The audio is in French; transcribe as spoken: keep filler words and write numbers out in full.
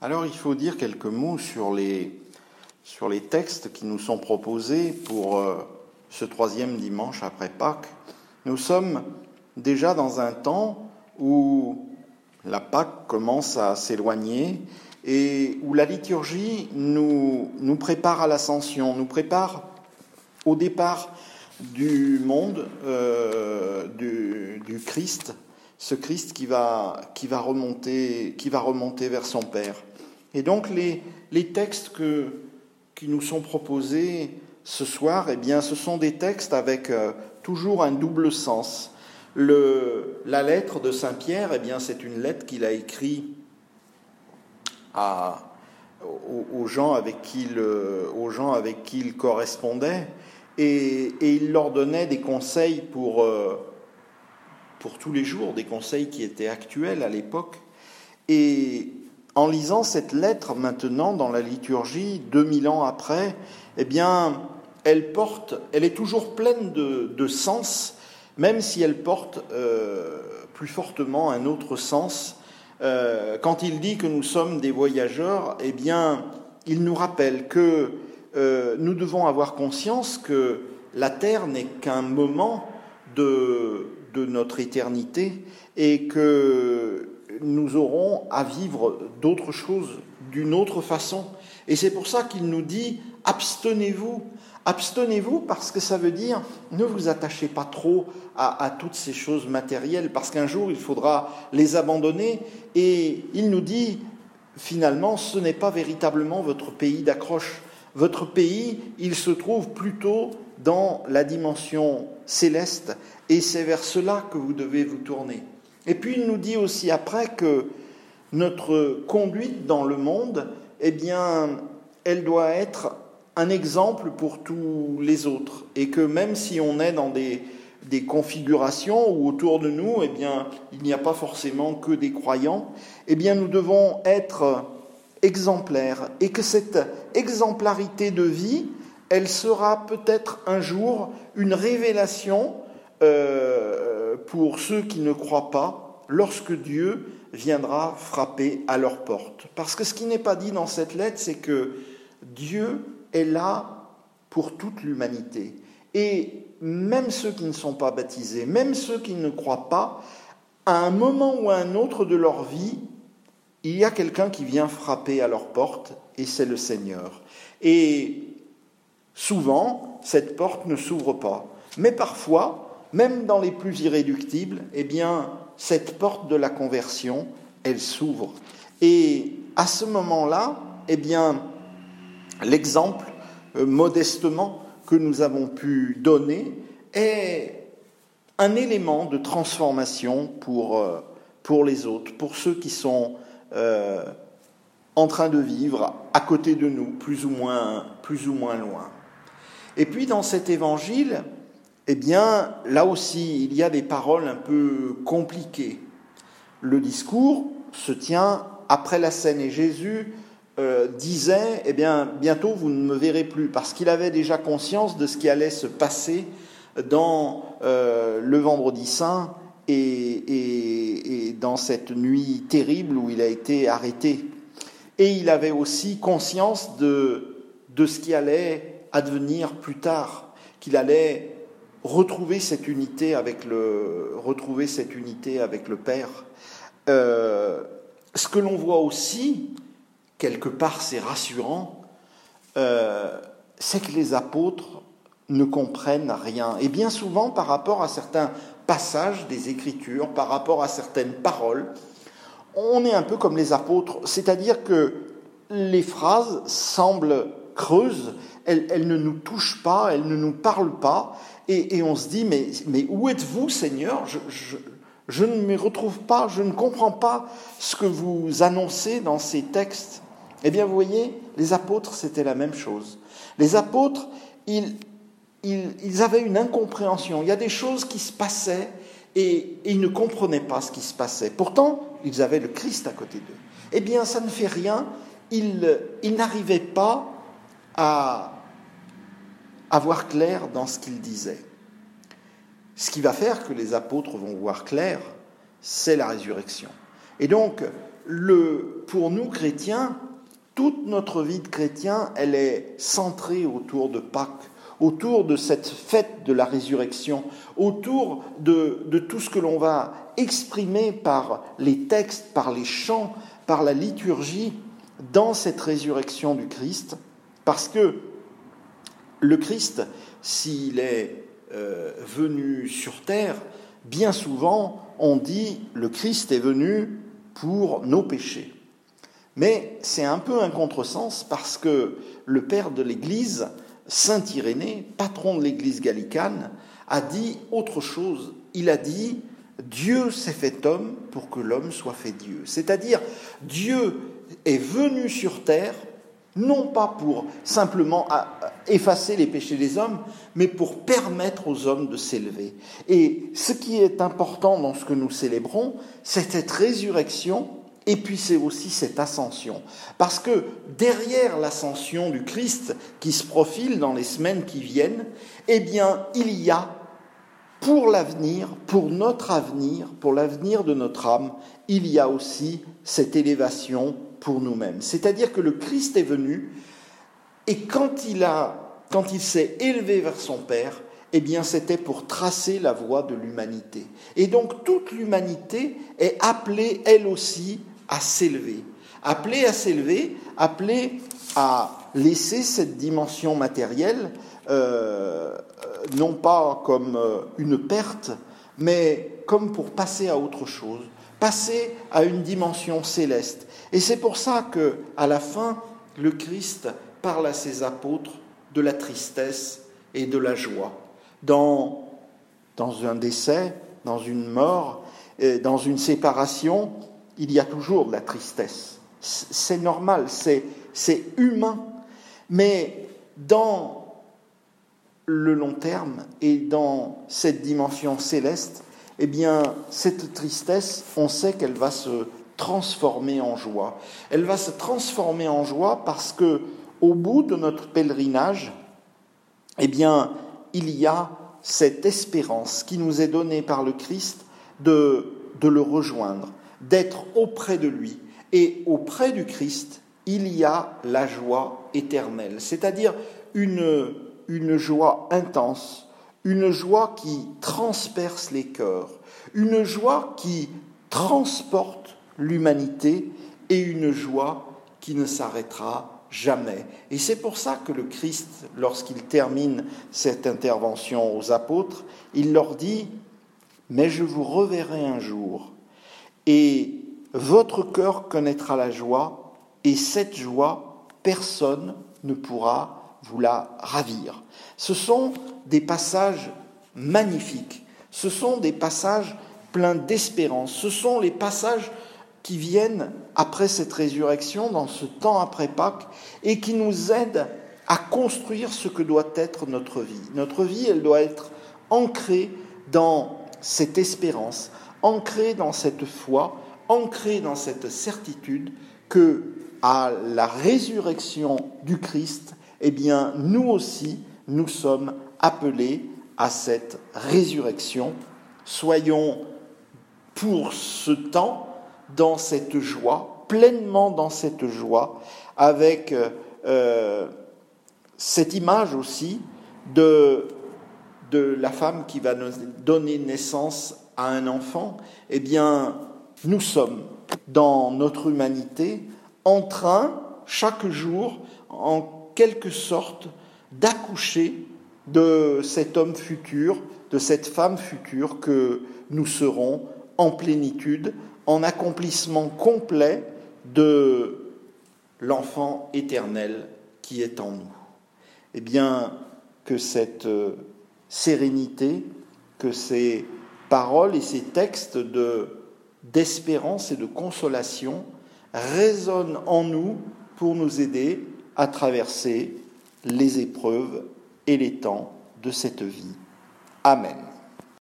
Alors il faut dire quelques mots sur les, sur les textes qui nous sont proposés pour euh, ce troisième dimanche après Pâques. Nous sommes déjà dans un temps où la Pâque commence à s'éloigner et où la liturgie nous, nous prépare à l'ascension, nous prépare au départ du monde, euh, du, du Christ, ce Christ qui va, qui va remonter, qui va remonter vers son Père. Et donc les, les textes que, qui nous sont proposés ce soir, eh bien, ce sont des textes avec euh, toujours un double sens. Le, la lettre de Saint Pierre, eh bien, c'est une lettre qu'il a écrite à, aux, aux, gens avec qui il, aux gens avec qui il correspondait, et, et il leur donnait des conseils pour, euh, pour tous les jours, des conseils qui étaient actuels à l'époque. Et en lisant cette lettre maintenant dans la liturgie, deux mille ans après, eh bien, elle porte, elle est toujours pleine de, de sens, même si elle porte euh, plus fortement un autre sens. Euh, quand il dit que nous sommes des voyageurs, eh bien, il nous rappelle que euh, nous devons avoir conscience que la terre n'est qu'un moment de, de notre éternité et que nous aurons à vivre d'autres choses d'une autre façon. Et c'est pour ça qu'il nous dit « abstenez-vous ». Abstenez-vous parce que ça veut dire ne vous attachez pas trop à, à toutes ces choses matérielles, parce qu'un jour il faudra les abandonner. Et il nous dit finalement ce n'est pas véritablement votre pays d'accroche. Votre pays, il se trouve plutôt dans la dimension céleste et c'est vers cela que vous devez vous tourner. Et puis il nous dit aussi après que notre conduite dans le monde, eh bien, elle doit être un exemple pour tous les autres. Et que même si on est dans des, des configurations où autour de nous, eh bien, il n'y a pas forcément que des croyants, eh bien, nous devons être exemplaires. Et que cette exemplarité de vie, elle sera peut-être un jour une révélation euh, pour ceux qui ne croient pas, lorsque Dieu viendra frapper à leur porte. Parce que ce qui n'est pas dit dans cette lettre, c'est que Dieu est là pour toute l'humanité. Et même ceux qui ne sont pas baptisés, même ceux qui ne croient pas, à un moment ou à un autre de leur vie, il y a quelqu'un qui vient frapper à leur porte, et c'est le Seigneur. Et souvent, cette porte ne s'ouvre pas. Mais parfois, même dans les plus irréductibles, eh bien, cette porte de la conversion, elle s'ouvre. Et à ce moment-là, eh bien, l'exemple, euh, modestement, que nous avons pu donner est un élément de transformation pour, euh, pour les autres, pour ceux qui sont euh, en train de vivre à côté de nous, plus ou moins, plus ou moins loin. Et puis dans cet évangile, eh bien, là aussi, il y a des paroles un peu compliquées. Le discours se tient après la scène et Jésus euh, disait, eh bien, bientôt vous ne me verrez plus, parce qu'il avait déjà conscience de ce qui allait se passer dans euh, le Vendredi Saint et, et, et dans cette nuit terrible où il a été arrêté. Et il avait aussi conscience de, de ce qui allait advenir plus tard, qu'il allait retrouver cette unité avec le, retrouver cette unité avec le Père. Euh, ce que l'on voit aussi, quelque part c'est rassurant, euh, c'est que les apôtres ne comprennent rien. Et bien souvent, par rapport à certains passages des Écritures, par rapport à certaines paroles, on est un peu comme les apôtres, c'est-à-dire que les phrases semblent creuses, elles, elles ne nous touchent pas, elles ne nous parlent pas, et, et on se dit, mais, mais où êtes-vous, Seigneur ? je, je, je ne me retrouve pas, je ne comprends pas ce que vous annoncez dans ces textes. Eh bien, vous voyez, les apôtres, c'était la même chose. Les apôtres, ils, ils, ils avaient une incompréhension. Il y a des choses qui se passaient et, et ils ne comprenaient pas ce qui se passait. Pourtant, ils avaient le Christ à côté d'eux. Eh bien, ça ne fait rien. Ils, ils n'arrivaient pas à, à voir clair dans ce qu'ils disaient. Ce qui va faire que les apôtres vont voir clair, c'est la résurrection. Et donc, le, pour nous chrétiens, toute notre vie de chrétien, elle est centrée autour de Pâques, autour de cette fête de la résurrection, autour de, de tout ce que l'on va exprimer par les textes, par les chants, par la liturgie, dans cette résurrection du Christ, parce que le Christ, s'il est euh, venu sur terre, bien souvent, on dit le Christ est venu pour nos péchés. Mais c'est un peu un contresens parce que le père de l'Église, saint Irénée, patron de l'Église gallicane, a dit autre chose. Il a dit « Dieu s'est fait homme pour que l'homme soit fait Dieu ». C'est-à-dire, Dieu est venu sur terre, non pas pour simplement effacer les péchés des hommes, mais pour permettre aux hommes de s'élever. Et ce qui est important dans ce que nous célébrons, c'est cette résurrection, et puis c'est aussi cette ascension. Parce que derrière l'ascension du Christ qui se profile dans les semaines qui viennent, eh bien, il y a pour l'avenir, pour notre avenir, pour l'avenir de notre âme, il y a aussi cette élévation pour nous-mêmes. C'est-à-dire que le Christ est venu, et quand il a, quand il s'est élevé vers son Père, eh bien, c'était pour tracer la voie de l'humanité. Et donc, toute l'humanité est appelée, elle aussi, à s'élever. Appelée à s'élever, appelée à laisser cette dimension matérielle, euh, non pas comme une perte, mais comme pour passer à autre chose, passer à une dimension céleste. Et c'est pour ça qu'à la fin, le Christ parle à ses apôtres de la tristesse et de la joie. Dans, dans un décès, dans une mort, dans une séparation, il y a toujours de la tristesse. C'est normal, c'est, c'est humain. Mais dans le long terme et dans cette dimension céleste, eh bien, cette tristesse, on sait qu'elle va se transformer en joie. Elle va se transformer en joie parce que, au bout de notre pèlerinage, eh bien, il y a cette espérance qui nous est donnée par le Christ de, de le rejoindre, d'être auprès de lui. Et auprès du Christ, il y a la joie éternelle, c'est-à-dire une, une joie intense, une joie qui transperce les cœurs, une joie qui transporte l'humanité et une joie qui ne s'arrêtera jamais. Et c'est pour ça que le Christ, lorsqu'il termine cette intervention aux apôtres, il leur dit « Mais je vous reverrai un jour, et votre cœur connaîtra la joie, et cette joie, personne ne pourra vous la ravir. » Ce sont des passages magnifiques, ce sont des passages pleins d'espérance, ce sont les passages qui viennent après cette résurrection, dans ce temps après Pâques, et qui nous aident à construire ce que doit être notre vie. Notre vie, elle doit être ancrée dans cette espérance, ancrée dans cette foi, ancrée dans cette certitude que, à la résurrection du Christ, eh bien, nous aussi, nous sommes appelés à cette résurrection. Soyons pour ce temps dans cette joie, pleinement dans cette joie, avec euh, cette image aussi de, de la femme qui va nous donner naissance à un enfant. Eh bien, nous sommes dans notre humanité en train, chaque jour, en quelque sorte, d'accoucher de cet homme futur, de cette femme future que nous serons en plénitude, en accomplissement complet de l'enfant éternel qui est en nous. Eh bien, que cette sérénité, que ces paroles et ces textes de, d'espérance et de consolation résonnent en nous pour nous aider à traverser les épreuves et les temps de cette vie. Amen.